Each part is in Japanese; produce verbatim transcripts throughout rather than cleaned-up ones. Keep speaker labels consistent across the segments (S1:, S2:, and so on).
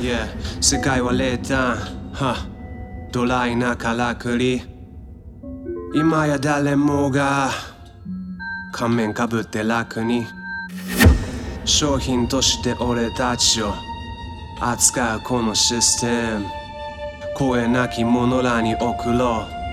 S1: Yeah 世界は冷淡はドライなからくり今や誰もが仮面かぶって楽に商品として俺たちを扱うこのシステム声なき者らに送ろう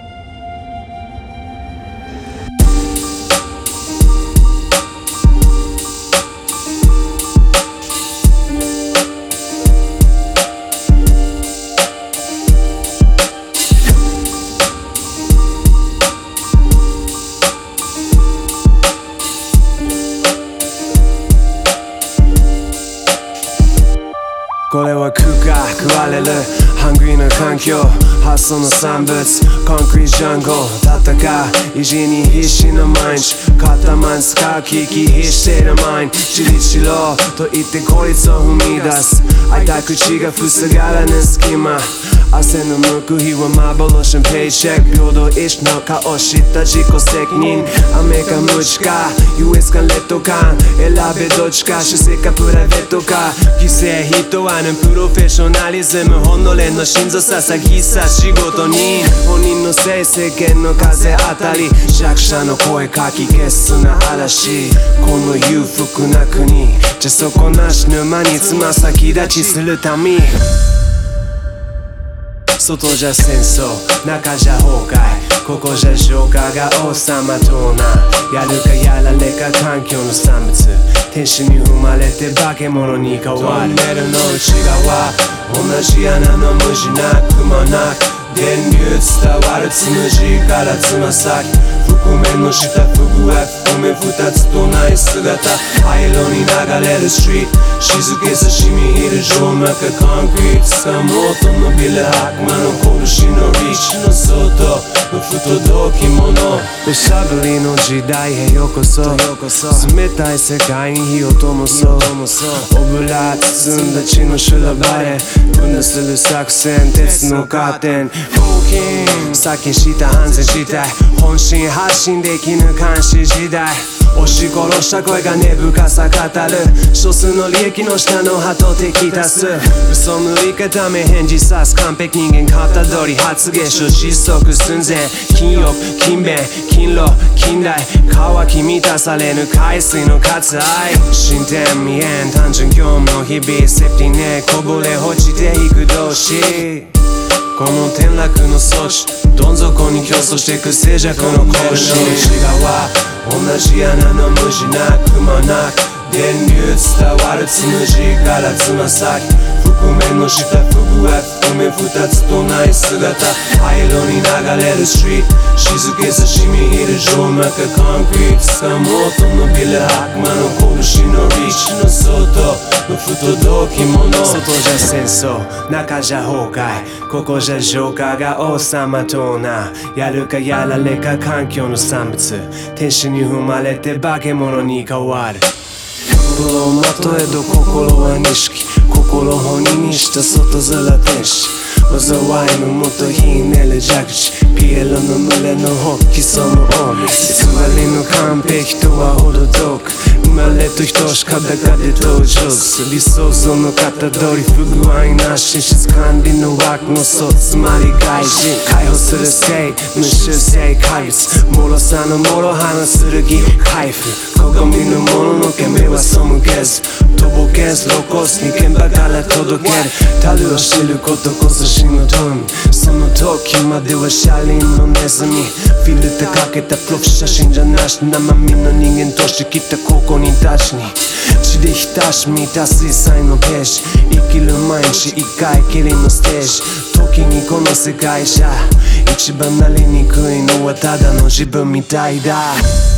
S1: これは食うか食われるハングリーな環境発想の産物コンクリートジャンゴ戦う意地に必死な毎日肩マン使う危機必しているマイン自立しろと言って孤立を踏み出す開いた口が塞がらぬ隙間汗の報いは幻のペイチェック平等意志の顔知った自己責任雨か無知か ユーエス かレッドか選べどっちか主世かプライベートか犠牲人はぬプロフェッショナリズム己の心臓捧ぎさ仕事人本人のせい世間の風当たり弱者の声かき消すな嵐この裕福な国じゃ底なし沼につま先立ちするため外じゃ戦争中じゃ崩壊ここじゃ浄化が王様となやるかやられか環境の産物天使に生まれて化け物に変わるトンネルの内側同じ穴の無地なくもなく電流伝わるつむじからつま先覆面の下不具合覆面二つとない姿灰色に流れるストリート静けさしみ入る静脈コンクリート掴もうと伸びる悪魔の拳のリーチの外の不届き者べしゃぶりの時代へようこそ冷たい世界に火を灯そうオブラ包んだ血の修羅場で分断する作戦鉄のカーテン先にした反省したい本心発信できぬ監視時代押し殺した声が根深さ語る少数の利益の下の鳩敵多数嘘塗り固め返事さす完璧人間型通り発言書窒息寸前禁欲勤勉勤労近代乾き満たされぬ海水の割愛進展未縁単純業務の日々セプティネこぼれ落ちていく同士この転落の装置どん底に競争してく静寂の格子内側同じ穴の無地なくもなく電流伝わるつむじからつま先覆面の下不具合覆面二つとない姿灰色に流れるストリート静けさしみ入る静脈コンクリート掴もうと伸びる悪魔の拳のリーチの外の不届き者外じゃ戦争中じゃ崩壊ここじゃ浄化が王様となやるかやられか環境の産物天使に踏まれて化け物に変わる心をまとえど心は錦心本人にした外面天使災いのもとひねる蛇口ピエロの群れの発起その近江偽りの完璧とは程遠く生まれと等しかだかで登場する理想像の型通り不具合なし質管理の枠の層つまり外人解放する性無修正怪物脆さの脆葉の剣開封鏡のもののけ目は背けずとぼけず露骨に現場から届ける樽を知ることこそ真の富その時までは車輪のネズミフィルターかけたプロフ写真じゃなし生身の人間として来た高校人たちに血で浸し満た水彩のページ生きる毎日一回きりのステージ時にこの世界じゃ一番なりにくいのはただの自分みたいだ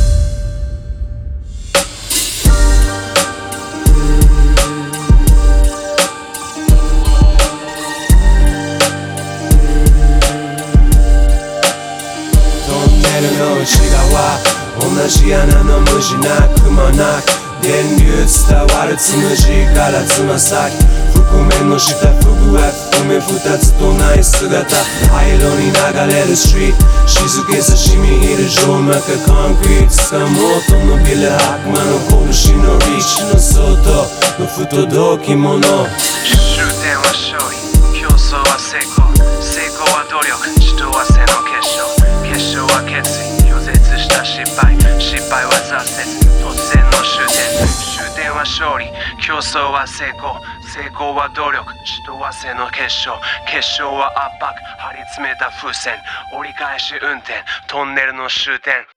S1: 内側同じ穴の無地なくもなく電流伝わるつむじからつま先覆面の下不具合覆面二つとない姿灰色に流れるストリート静けさしみ入る静脈コンクリート掴もうと伸びる悪魔の拳のリーチの外の不届き者終点は勝利、競争は成功、成功は努力、血と汗の結晶、結晶は決意、拒絶した失敗、失敗は挫折、突然の終点、終点は勝利、競争は成功、成功は努力、血と汗の結晶、結晶は圧迫、張り詰めた風船、折り返し運転、トンネルの終点。